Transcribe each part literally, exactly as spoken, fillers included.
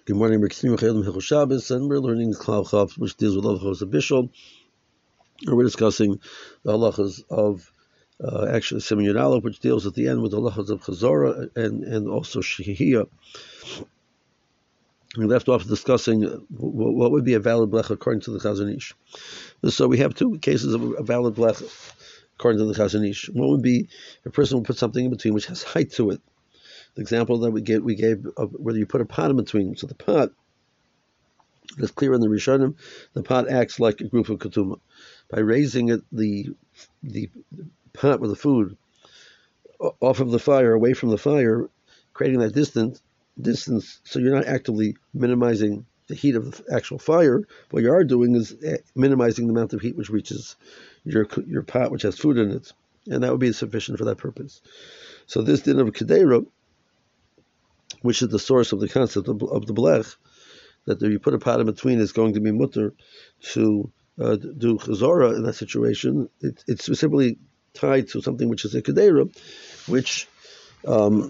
Good morning, we're Shabbos, and we're learning Klal Chav, which deals with halachos of Bishul. And we're discussing the halachos of uh, actually Siman Yud Aleph, which deals at the end with the halachos of Chazorah and, and also Shehiyah. We left off discussing what, what would be a valid blech according to the Chazon Ish. So we have two cases of a valid blech according to the Chazon Ish. One would be a person will put something in between which has height to it. The example that we gave, we gave of whether you put a pot in between. So the pot, it's clear in the Rishonim, the pot acts like a group of ketuma. By raising it, the the pot with the food off of the fire, away from the fire, creating that distance, distance, so you're not actively minimizing the heat of the actual fire. What you are doing is minimizing the amount of heat which reaches your your pot, which has food in it, and that would be sufficient for that purpose. So this din of Kedera, which is the source of the concept of, of the blech, that if you put a pot in between, is going to be mutter to uh, do chazorah in that situation. It, it's specifically tied to something which is a kedera, which um,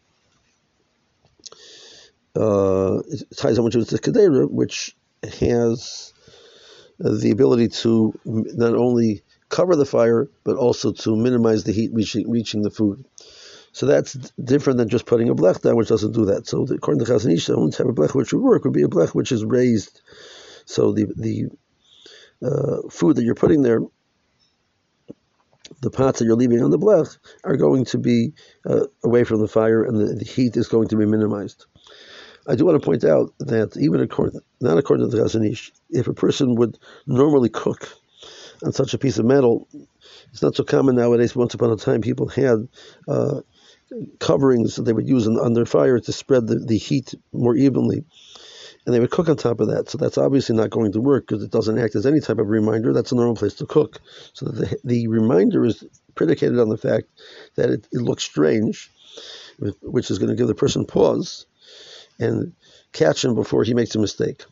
uh, it ties on which is a kedera, which has uh, the ability to not only cover the fire but also to minimize the heat reaching reaching the food. So that's different than just putting a blech down, which doesn't do that. So the, according to Chazon Ish, the only type of blech which would work would be a blech which is raised. So the the uh, food that you're putting there, the pots that you're leaving on the blech, are going to be uh, away from the fire, and the, the heat is going to be minimized. I do want to point out that even according, not according to the Chazon Ish, if a person would normally cook on such a piece of metal, it's not so common nowadays. Once upon a time, people had uh, coverings that they would use on, on their fire to spread the, the heat more evenly, and they would cook on top of that. So that's obviously not going to work because it doesn't act as any type of reminder. That's a normal place to cook. So the, the reminder is predicated on the fact that it, it looks strange, which is going to give the person pause and catch him before he makes a mistake.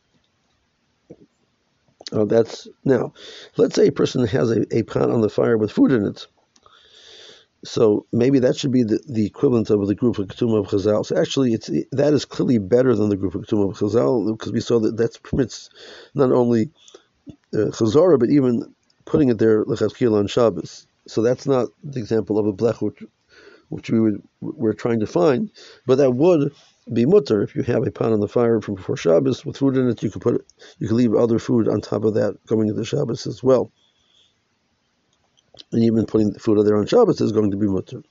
Uh, that's now, let's say a person has a, a pot on the fire with food in it. So maybe that should be the, the equivalent of the group of Ketuma of Chazal. So actually, it's that is clearly better than the group of Ketuma of Chazal, because we saw that that permits not only uh, Chazorah, but even putting it there l'chadchila on Shabbos. So that's not the example of a blech which, which we would we're trying to find, but that would be mutter if you have a pot on the fire from before Shabbos with food in it. You could put you could leave other food on top of that going into Shabbos as well. And even putting the food there on Shabbos is going to be mutter.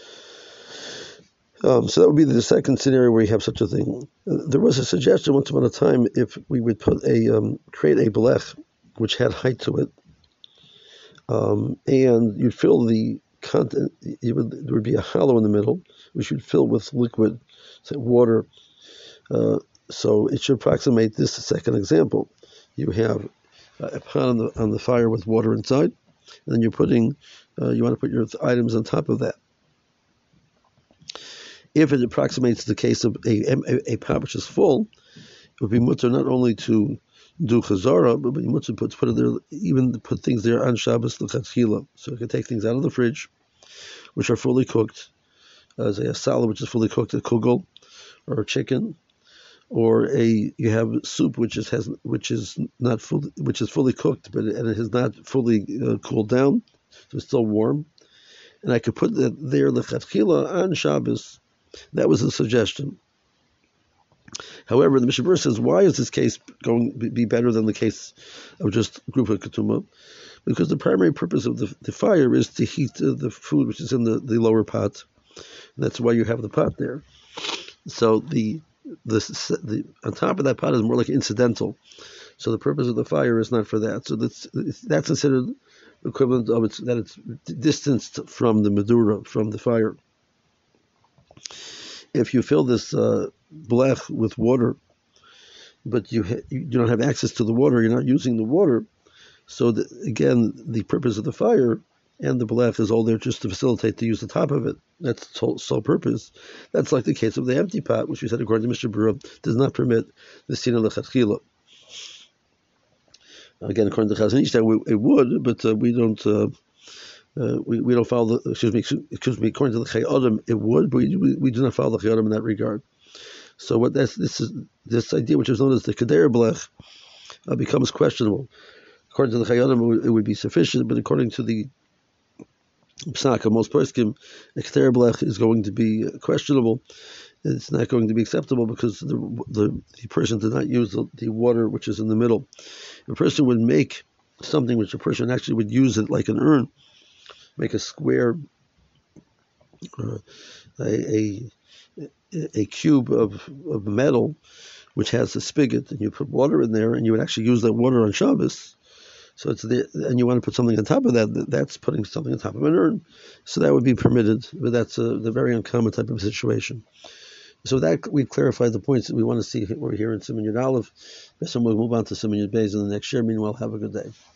Um, so that would be the second scenario where you have such a thing. Uh, there was a suggestion once upon a time if we would put a um, create a blech which had height to it, um, and you'd fill the content. You would, there would be a hollow in the middle, which you'd fill with liquid, say water. Uh, so it should approximate this second example. You have a pot on the on the fire with water inside. And then you're putting, uh, you want to put your items on top of that. If it approximates the case of a, a, a pot which is full, it would be mutter not only to do chazara, but be mutter to put, put it there, even to put things there on Shabbos l'chadchila. So you can take things out of the fridge, which are fully cooked, as a salad which is fully cooked, a kugel, or a chicken, or a you have soup which is has which is not fully which is fully cooked, but it, and it has not fully uh, cooled down, so it's still warm, and I could put that there l'chadchila on Shabbos. That was a suggestion. However, the Mishnah says, why is this case going to be better than the case of just group of ketuma? Because the primary purpose of the, the fire is to heat uh, the food which is in the, the lower pot. And that's why you have the pot there. So the The, the on top of that pot is more like incidental, so the purpose of the fire is not for that. So that's that's considered equivalent of it's that it's distanced from the medura, from the fire. If you fill this uh, blech with water, but you ha- you don't have access to the water, you're not using the water. So the, again, the purpose of the fire and the blech is all there just to facilitate the use of the top of it. That's the sole purpose. That's like the case of the empty pot, which we said, according to Mister Bura, does not permit the sina l'chadchila. Again, according to Chazon Ish, it would, but uh, we don't. Uh, uh, we, we don't follow the. Excuse me. Excuse me. According to the Chayei Adam, it would, but we, we, we do not follow the Chayei Adam in that regard. So what that's this is this idea, which is known as the Kedera Blech, uh, becomes questionable. According to the Chayonim, it would, it would be sufficient, but according to the Psak of most poskim, a Kedera Blech is going to be questionable. It's not going to be acceptable because the the, the person did not use the, the water which is in the middle. A person would make something which a person actually would use it like an urn, make a square, uh, a, a a cube of, of metal which has a spigot, and you put water in there, and you would actually use that water on Shabbos. So it's the, and you want to put something on top of that, that's putting something on top of an urn. So that would be permitted, but that's a, the very uncommon type of situation. So that we've clarified the points that we want to see. We're here in Siman Yud Aleph. So we'll move on to Siman Yud Beis in the next year. Meanwhile, have a good day.